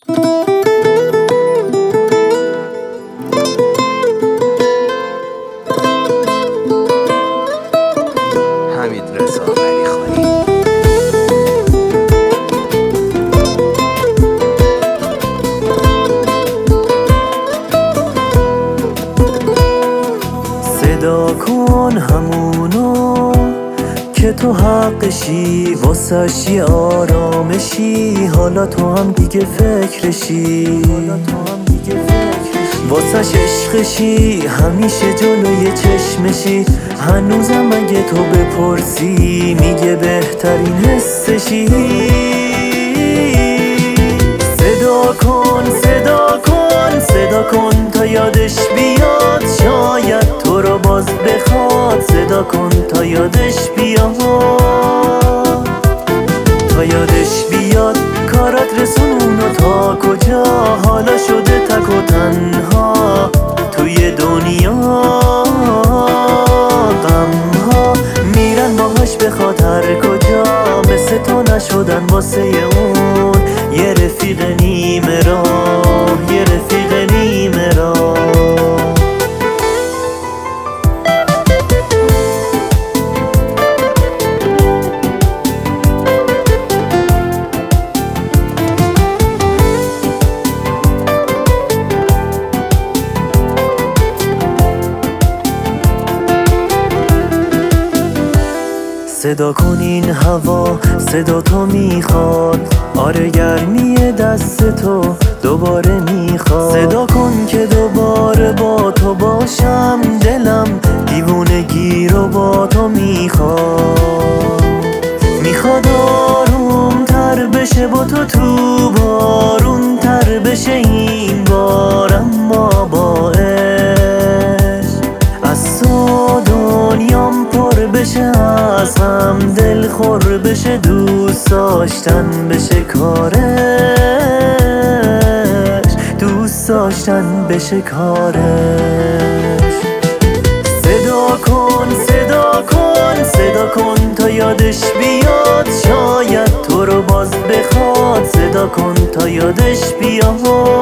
حمیدرضا علیخانی. صدا کن همونو که تو حقشی، واسش یه آرامشی، حالا تو هم دیگه فکرشی، واسش عشقشی، همیشه جلوی چشمشی. هنوزم اگه تو بپرسی میگه بهترین حسشی. صدا کن صدا کن صدا کن تا یادش بیاد، شاید تو رو باز بخواد. صدا کن تا یادش بیاد، تا یادش بیاد کارات رسونو تا کجا. حالا شده تک و تنها توی دنیا، غمها میرن باهاش به خاطر کجا. مثل تو نشدن واسه اون یه رفیق نیمه راه، یه رفیق نیمه راه. صدا کن این هوا صدا تو میخواد، آره گرمی دست تو دوباره میخواد. صدا کن که دوباره با تو باشم، دلم دیوونگی رو با تو میخواد. میخواد آروم تر بشه با تو بارون تر بشه این بار. اما با عشق از تو دنیام پر بشه، از هم دل خور بشه، دوست داشتن بشه کارش، دوست داشتن بشه کارش. صدا کن صدا کن صدا کن تا یادش بیاد، شاید تو رو باز بخواد. صدا کن تا یادش بیاد،